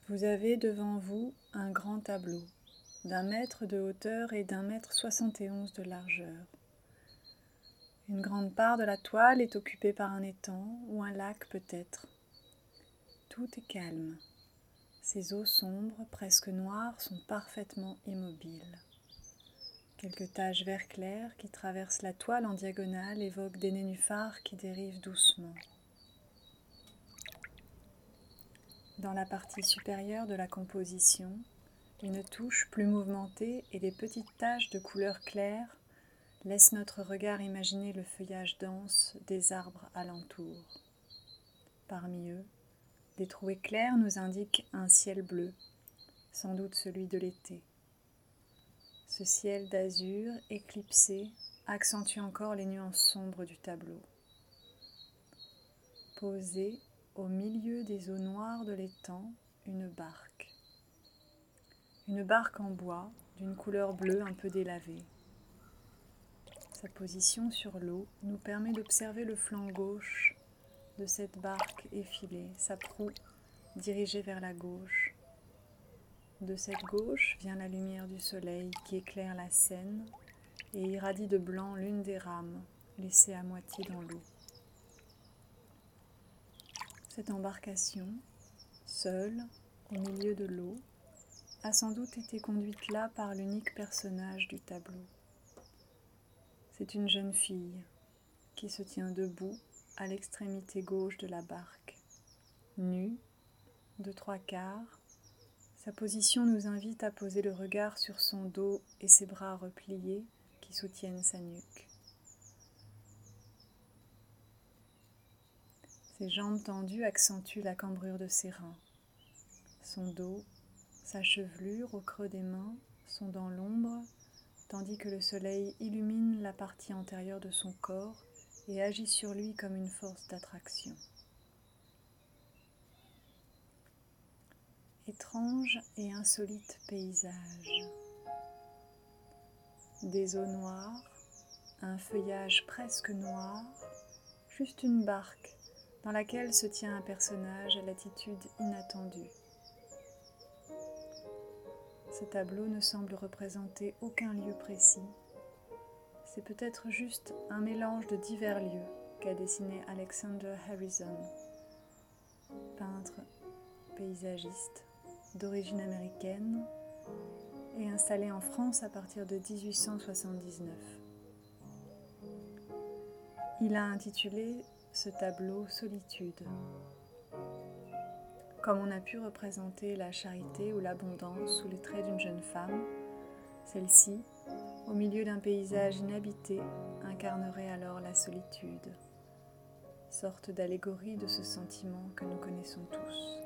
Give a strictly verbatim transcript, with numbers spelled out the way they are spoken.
Vous avez devant vous un grand tableau d'un mètre de hauteur et d'un mètre soixante et onze de largeur. Une grande part de la toile est occupée par un étang ou un lac peut-être. Tout est calme. Ces eaux sombres, presque noires, sont parfaitement immobiles. Quelques taches vert clair qui traversent la toile en diagonale évoquent des nénuphars qui dérivent doucement. Dans la partie supérieure de la composition, une touche plus mouvementée et des petites taches de couleur claire laissent notre regard imaginer le feuillage dense des arbres alentour. Parmi eux, des trous éclairs nous indiquent un ciel bleu, sans doute celui de l'été. Ce ciel d'azur éclipsé accentue encore les nuances sombres du tableau. Posée au milieu des eaux noires de l'étang, une barque. Une barque en bois d'une couleur bleue un peu délavée. Sa position sur l'eau nous permet d'observer le flanc gauche de cette barque effilée, sa proue dirigée vers la gauche. De cette gauche vient la lumière du soleil qui éclaire la Seine et irradie de blanc l'une des rames, laissée à moitié dans l'eau. Cette embarcation, seule, au milieu de l'eau, a sans doute été conduite là par l'unique personnage du tableau. C'est une jeune fille qui se tient debout à l'extrémité gauche de la barque. Nue, de trois quarts, sa position nous invite à poser le regard sur son dos et ses bras repliés qui soutiennent sa nuque. Ses jambes tendues accentuent la cambrure de ses reins. Son dos, sa chevelure au creux des mains sont dans l'ombre, tandis que le soleil illumine la partie antérieure de son corps et agit sur lui comme une force d'attraction. Étrange et insolite paysage. Des eaux noires, un feuillage presque noir, juste une barque dans laquelle se tient un personnage à l'attitude inattendue. Ce tableau ne semble représenter aucun lieu précis. C'est peut-être juste un mélange de divers lieux qu'a dessiné Alexander Harrison, peintre paysagiste d'origine américaine et installé en France à partir de dix-huit cent soixante-dix-neuf. Il a intitulé ce tableau « Solitude ». Comme on a pu représenter la charité ou l'abondance sous les traits d'une jeune femme, celle-ci, au milieu d'un paysage inhabité, incarnerait alors la solitude, sorte d'allégorie de ce sentiment que nous connaissons tous.